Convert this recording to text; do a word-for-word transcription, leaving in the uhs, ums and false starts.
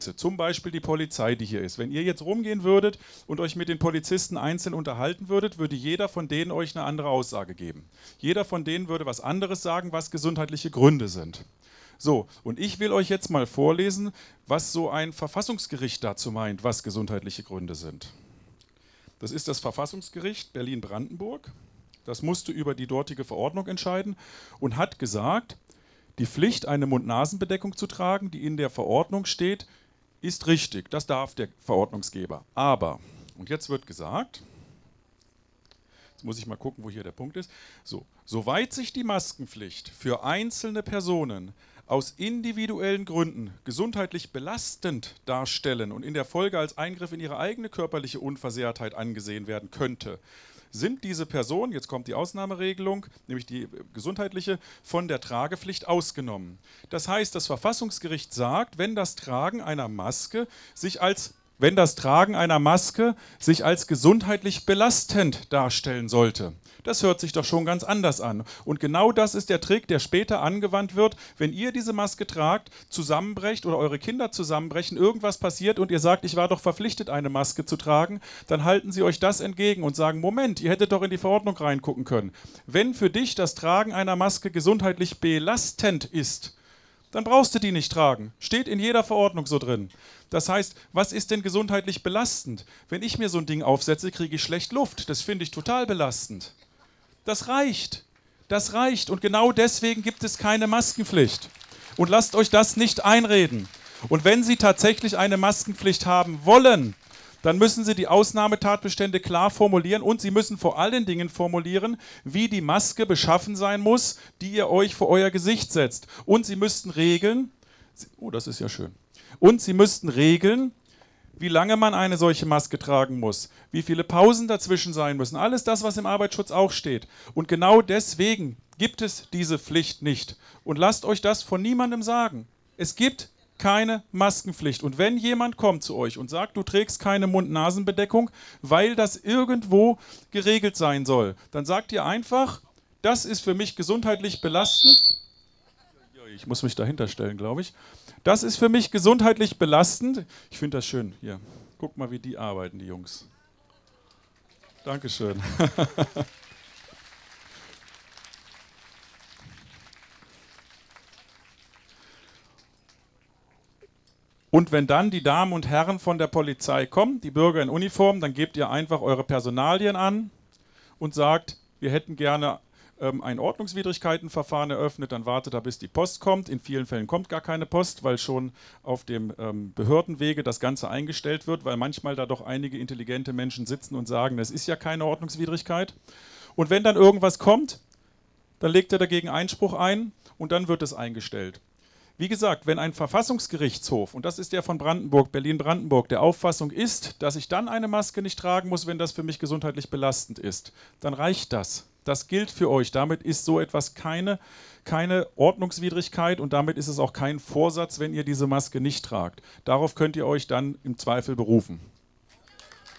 Zum Beispiel die Polizei, die hier ist. Wenn ihr jetzt rumgehen würdet und euch mit den Polizisten einzeln unterhalten würdet, würde jeder von denen euch eine andere Aussage geben. Jeder von denen würde was anderes sagen, was gesundheitliche Gründe sind. So, und ich will euch jetzt mal vorlesen, was so ein Verfassungsgericht dazu meint, was gesundheitliche Gründe sind. Das ist das Verfassungsgericht Berlin-Brandenburg. Das musste über die dortige Verordnung entscheiden und hat gesagt, die Pflicht, eine Mund-Nasen-Bedeckung zu tragen, die in der Verordnung steht, ist richtig. Das darf der Verordnungsgeber. Aber, und jetzt wird gesagt, jetzt muss ich mal gucken, wo hier der Punkt ist, so, soweit sich die Maskenpflicht für einzelne Personen aus individuellen Gründen gesundheitlich belastend darstellen und in der Folge als Eingriff in ihre eigene körperliche Unversehrtheit angesehen werden könnte, sind diese Personen, jetzt kommt die Ausnahmeregelung, nämlich die gesundheitliche, von der Tragepflicht ausgenommen. Das heißt, das Verfassungsgericht sagt, wenn das Tragen einer Maske sich als, wenn das Tragen einer Maske sich als gesundheitlich belastend darstellen sollte. Das hört sich doch schon ganz anders an. Und genau das ist der Trick, der später angewandt wird, wenn ihr diese Maske tragt, zusammenbrecht oder eure Kinder zusammenbrechen, irgendwas passiert und ihr sagt, ich war doch verpflichtet, eine Maske zu tragen, dann halten sie euch das entgegen und sagen, Moment, ihr hättet doch in die Verordnung reingucken können. Wenn für dich das Tragen einer Maske gesundheitlich belastend ist, dann brauchst du die nicht tragen. Steht in jeder Verordnung so drin. Das heißt, was ist denn gesundheitlich belastend? Wenn ich mir so ein Ding aufsetze, kriege ich schlecht Luft. Das finde ich total belastend. Das reicht. Das reicht. Und genau deswegen gibt es keine Maskenpflicht. Und lasst euch das nicht einreden. Und wenn Sie tatsächlich eine Maskenpflicht haben wollen, dann müssen Sie die Ausnahmetatbestände klar formulieren und Sie müssen vor allen Dingen formulieren, wie die Maske beschaffen sein muss, die ihr euch vor euer Gesicht setzt. Und Sie müssten regeln, oh, das ist ja schön, und Sie müssten regeln, wie lange man eine solche Maske tragen muss, wie viele Pausen dazwischen sein müssen, alles das, was im Arbeitsschutz auch steht. Und genau deswegen gibt es diese Pflicht nicht. Und lasst euch das von niemandem sagen. Es gibt keine Maskenpflicht. Und wenn jemand kommt zu euch und sagt, du trägst keine Mund-Nasen-Bedeckung, weil das irgendwo geregelt sein soll, dann sagt ihr einfach, das ist für mich gesundheitlich belastend. Ich muss mich dahinter stellen, glaube ich. Das ist für mich gesundheitlich belastend. Ich finde das schön. Hier, guck mal, wie die arbeiten, die Jungs. Dankeschön. Und wenn dann die Damen und Herren von der Polizei kommen, die Bürger in Uniform, dann gebt ihr einfach eure Personalien an und sagt, wir hätten gerne ähm, ein Ordnungswidrigkeitenverfahren eröffnet, dann wartet er, bis die Post kommt. In vielen Fällen kommt gar keine Post, weil schon auf dem ähm, Behördenwege das Ganze eingestellt wird, weil manchmal da doch einige intelligente Menschen sitzen und sagen, das ist ja keine Ordnungswidrigkeit. Und wenn dann irgendwas kommt, dann legt er dagegen Einspruch ein und dann wird es eingestellt. Wie gesagt, wenn ein Verfassungsgerichtshof, und das ist der von Brandenburg, Berlin-Brandenburg, der Auffassung ist, dass ich dann eine Maske nicht tragen muss, wenn das für mich gesundheitlich belastend ist, dann reicht das. Das gilt für euch. Damit ist so etwas keine, keine Ordnungswidrigkeit und damit ist es auch kein Vorsatz, wenn ihr diese Maske nicht tragt. Darauf könnt ihr euch dann im Zweifel berufen.